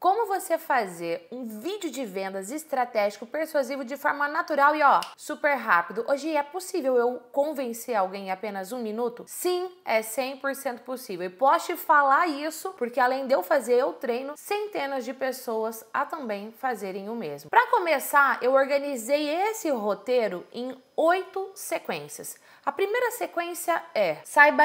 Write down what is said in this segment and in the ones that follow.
como você fazer um vídeo de vendas estratégico, persuasivo de forma natural e super rápido. Hoje é possível eu convencer alguém em apenas 1 minuto? Sim, é 100% possível. E posso te falar isso porque além de eu fazer, eu treino centenas de pessoas a também fazerem o mesmo. Para começar, eu organizei esse roteiro em 8 sequências. A primeira sequência é: saiba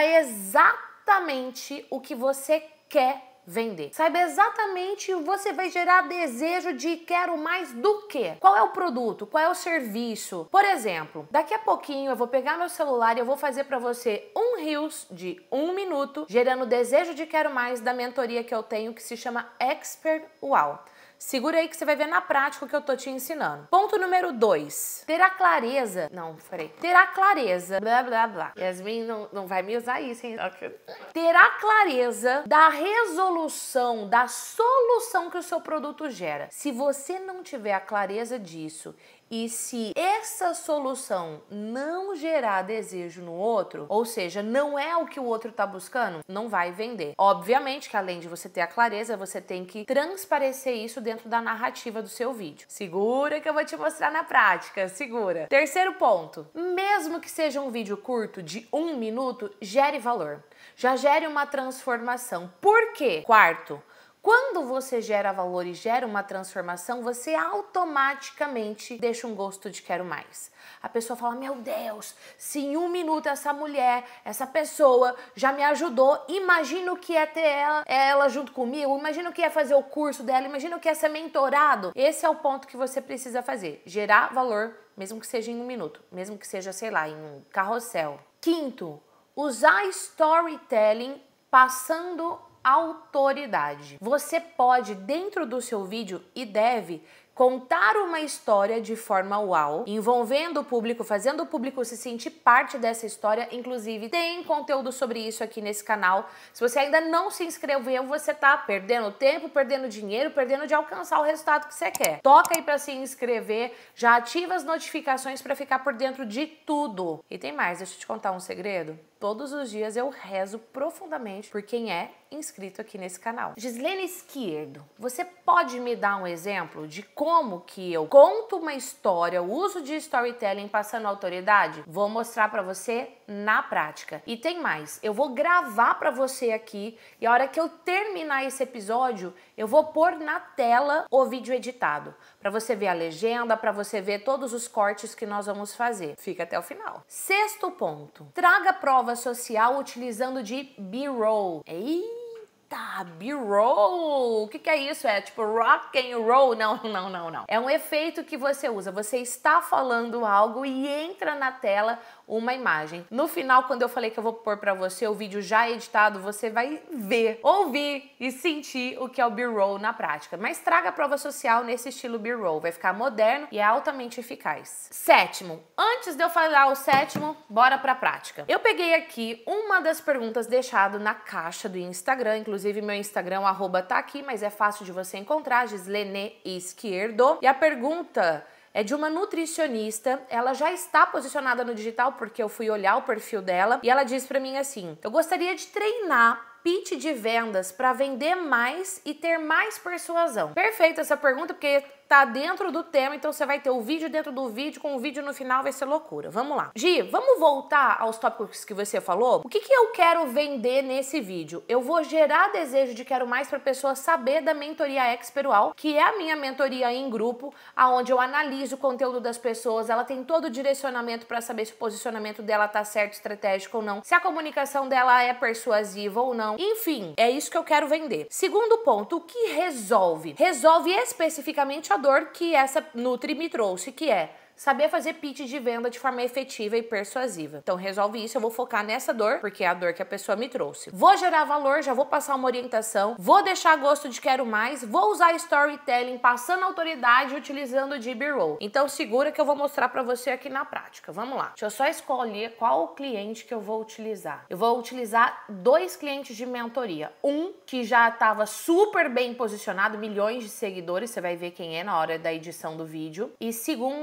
exatamente o que você quer vender. Saiba exatamente o que você vai gerar desejo de quero mais do que. Qual é o produto? Qual é o serviço? Por exemplo, daqui a pouquinho eu vou pegar meu celular e eu vou fazer para você um Reels de 1 minuto, gerando desejo de quero mais da mentoria que eu tenho, que se chama Expert Wow. Segura aí que você vai ver na prática o que eu tô te ensinando. Ponto número 2. Terá clareza. Terá clareza. Blá, blá, blá. Yasmin não vai me usar isso, hein? Terá clareza da resolução, da solução que o seu produto gera. Se você não tiver a clareza disso e se essa solução não gerar desejo no outro, ou seja, não é o que o outro tá buscando, não vai vender. Obviamente que além de você ter a clareza, você tem que transparecer isso dentro da narrativa do seu vídeo. Segura que eu vou te mostrar na prática, segura. Terceiro ponto, mesmo que seja um vídeo curto de 1 minuto, gere valor. Já gere uma transformação. Por quê? Quarto, quando você gera valor e gera uma transformação, você automaticamente deixa um gosto de quero mais. A pessoa fala, meu Deus, se em 1 minuto essa mulher, essa pessoa já me ajudou, imagina o que é ter ela junto comigo, imagina o que é fazer o curso dela, imagina o que é ser mentorado. Esse é o ponto que você precisa fazer, gerar valor, mesmo que seja em 1 minuto, mesmo que seja, sei lá, em um carrossel. Quinto, usar storytelling passando autoridade. Você pode, dentro do seu vídeo, e deve contar uma história de forma uau, envolvendo o público, fazendo o público se sentir parte dessa história. Inclusive, tem conteúdo sobre isso aqui nesse canal. Se você ainda não se inscreveu, você tá perdendo tempo, perdendo dinheiro, perdendo de alcançar o resultado que você quer. Toca aí para se inscrever, já ativa as notificações para ficar por dentro de tudo. E tem mais, deixa eu te contar um segredo. Todos os dias eu rezo profundamente por quem é inscrito aqui nesse canal. Gislene Izquierdo, você pode me dar um exemplo de como que eu conto uma história, o uso de storytelling passando autoridade? Vou mostrar para você na prática. E tem mais, eu vou gravar para você aqui e a hora que eu terminar esse episódio, eu vou pôr na tela o vídeo editado, para você ver a legenda, para você ver todos os cortes que nós vamos fazer. Fica até o final. Sexto ponto, traga prova social utilizando de B-roll. Eita, B-roll! O que é isso? É tipo rock and roll? Não. É um efeito que você usa. Você está falando algo e entra na tela uma imagem. No final, quando eu falei que eu vou pôr pra você o vídeo já editado, você vai ver, ouvir e sentir o que é o B-roll na prática. Mas traga a prova social nesse estilo B-roll. Vai ficar moderno e é altamente eficaz. Sétimo, antes de eu falar o sétimo, bora pra prática. Eu peguei aqui uma das perguntas deixadas na caixa do Instagram. Inclusive, meu Instagram, tá aqui, mas é fácil de você encontrar, Gislene Izquierdo. E a pergunta é de uma nutricionista, ela já está posicionada no digital porque eu fui olhar o perfil dela e ela disse pra mim assim: eu gostaria de treinar pitch de vendas para vender mais e ter mais persuasão. Perfeita essa pergunta porque tá dentro do tema, então você vai ter o vídeo dentro do vídeo, com o vídeo no final vai ser loucura. Vamos lá. Gi, vamos voltar aos tópicos que você falou? O que eu quero vender nesse vídeo? Eu vou gerar desejo de quero mais para a pessoa saber da mentoria Expert Wow, que é a minha mentoria em grupo, aonde eu analiso o conteúdo das pessoas, ela tem todo o direcionamento para saber se o posicionamento dela tá certo, estratégico ou não, se a comunicação dela é persuasiva ou não. Enfim, é isso que eu quero vender. Segundo ponto, o que resolve? Resolve especificamente a dor que essa Nutri me trouxe, que é saber fazer pitch de venda de forma efetiva e persuasiva. Então resolve isso, eu vou focar nessa dor, porque é a dor que a pessoa me trouxe. Vou gerar valor, já vou passar uma orientação, vou deixar gosto de quero mais, vou usar storytelling, passando autoridade, utilizando de B-roll. Então segura que eu vou mostrar pra você aqui na prática. Vamos lá. Deixa eu só escolher qual o cliente que eu vou utilizar. Eu vou utilizar 2 clientes de mentoria. Um que já estava super bem posicionado, milhões de seguidores, você vai ver quem é na hora da edição do vídeo. E segundo, uma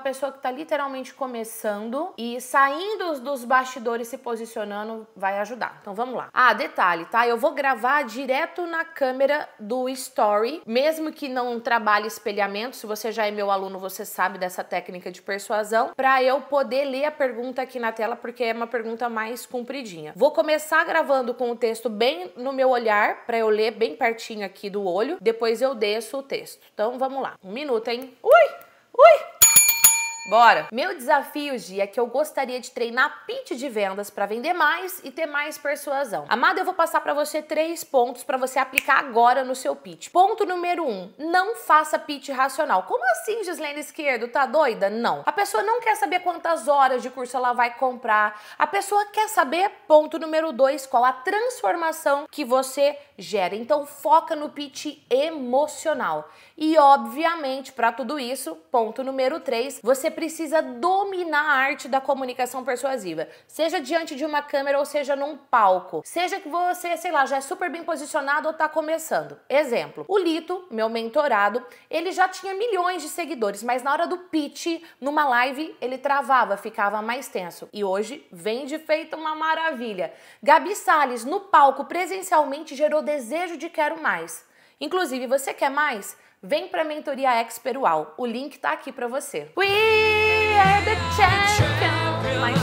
pessoa que tá literalmente começando e saindo dos bastidores, se posicionando, vai ajudar. Então vamos lá. Ah, detalhe, tá? Eu vou gravar direto na câmera do Story, mesmo que não trabalhe espelhamento. Se você já é meu aluno, você sabe dessa técnica de persuasão, para eu poder ler a pergunta aqui na tela, porque é uma pergunta mais compridinha. Vou começar gravando com o texto bem no meu olhar, para eu ler bem pertinho aqui do olho, depois eu desço o texto. Então vamos lá. 1 minuto, hein? Ui! Bora! Meu desafio, Gi, é que eu gostaria de treinar pitch de vendas para vender mais e ter mais persuasão. Amada, eu vou passar para você 3 pontos para você aplicar agora no seu pitch. Ponto número 1, não faça pitch racional. Como assim, Gislene Esquerdo? Tá doida? Não. A pessoa não quer saber quantas horas de curso ela vai comprar. A pessoa quer saber, ponto número 2, qual a transformação que você gera. Então foca no pitch emocional. E obviamente, para tudo isso, ponto número 3, você precisa dominar a arte da comunicação persuasiva, seja diante de uma câmera ou seja num palco, seja que você, sei lá, já é super bem posicionado ou tá começando. Exemplo, o Lito, meu mentorado, ele já tinha milhões de seguidores, mas na hora do pitch, numa live, ele travava, ficava mais tenso. E hoje, vende feito uma maravilha. Gabi Salles, no palco, presencialmente, gerou desejo de quero mais. Inclusive, você quer mais? Vem pra mentoria Expert UAU. O link tá aqui pra você. We are the champions, my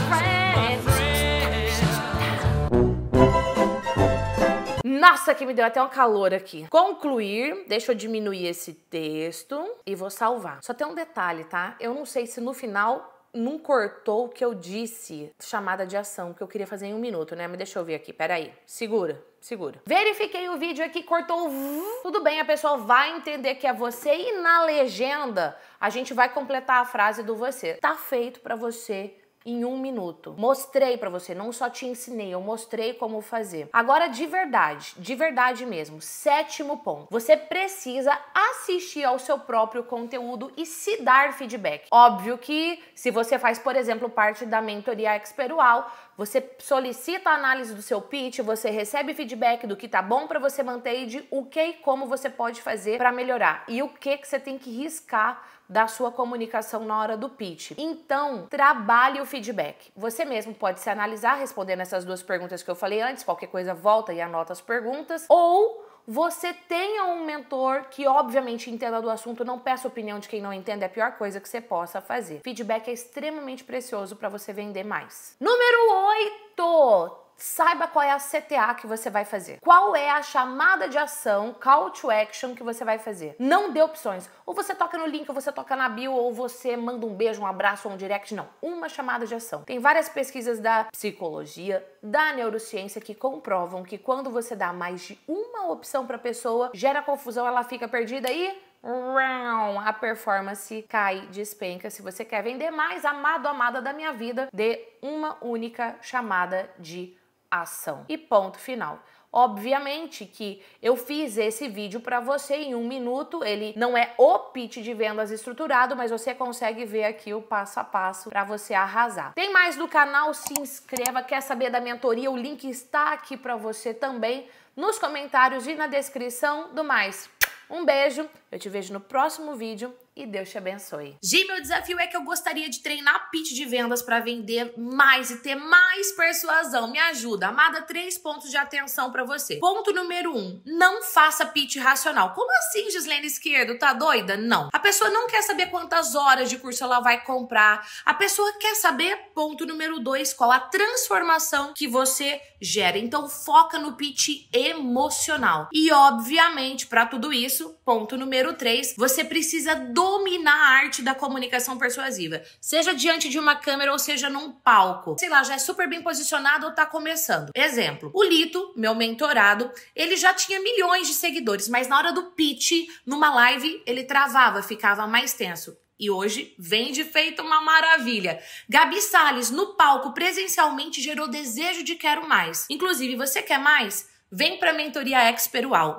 friends. Nossa, que me deu até um calor aqui. Concluir, deixa eu diminuir esse texto e vou salvar. Só tem um detalhe, tá? Eu não sei se no final não cortou o que eu disse, chamada de ação, que eu queria fazer em 1 minuto, né? Mas deixa eu ver aqui, peraí. Segura. Verifiquei o vídeo aqui, cortou o... Tudo bem, a pessoa vai entender que é você e na legenda a gente vai completar a frase do você. Tá feito pra você em 1 minuto. Mostrei pra você, não só te ensinei, eu mostrei como fazer. Agora de verdade mesmo, 7º ponto. Você precisa assistir ao seu próprio conteúdo e se dar feedback. Óbvio que se você faz, por exemplo, parte da mentoria Expert UAU, você solicita a análise do seu pitch, você recebe feedback do que tá bom pra você manter e de o que e como você pode fazer pra melhorar. E o que você tem que riscar da sua comunicação na hora do pitch. Então, trabalhe o feedback. Você mesmo pode se analisar respondendo essas 2 perguntas que eu falei antes, qualquer coisa volta e anota as perguntas, ou você tenha um mentor que obviamente entenda do assunto, não peça opinião de quem não entende, é a pior coisa que você possa fazer. Feedback é extremamente precioso para você vender mais. Número 8. Saiba qual é a CTA que você vai fazer. Qual é a chamada de ação, call to action que você vai fazer. Não dê opções. Ou você toca no link, ou você toca na bio, ou você manda um beijo, um abraço ou um direct. Não. Uma chamada de ação. Tem várias pesquisas da psicologia, da neurociência que comprovam que quando você dá mais de uma opção para a pessoa, gera confusão, ela fica perdida e... a performance cai, despenca. Se você quer vender mais, amado, amada da minha vida, dê uma única chamada de ação. E ponto final. Obviamente que eu fiz esse vídeo para você em 1 minuto, ele não é o pitch de vendas estruturado, mas você consegue ver aqui o passo a passo para você arrasar. Tem mais do canal? Se inscreva. Quer saber da mentoria? O link está aqui para você também nos comentários e na descrição do mais. Um beijo, eu te vejo no próximo vídeo e Deus te abençoe. Gi, meu desafio é que eu gostaria de treinar pitch de vendas para vender mais e ter mais persuasão. Me ajuda. Amada, 3 pontos de atenção para você. Ponto número 1, não faça pitch racional. Como assim, Gislene Esquerdo? Tá doida? Não. A pessoa não quer saber quantas horas de curso ela vai comprar. A pessoa quer saber, ponto número 2, qual a transformação que você gera. Então foca no pitch emocional. E obviamente, para tudo isso, ponto número 3, você precisa dominar a arte da comunicação persuasiva, seja diante de uma câmera ou seja num palco. Sei lá, já é super bem posicionado ou tá começando. Exemplo, o Lito, meu mentorado, ele já tinha milhões de seguidores, mas na hora do pitch, numa live, ele travava, ficava mais tenso. E hoje vende feito uma maravilha. Gabi Salles, no palco, presencialmente, gerou desejo de quero mais. Inclusive, você quer mais? Vem pra mentoria Expert UAU.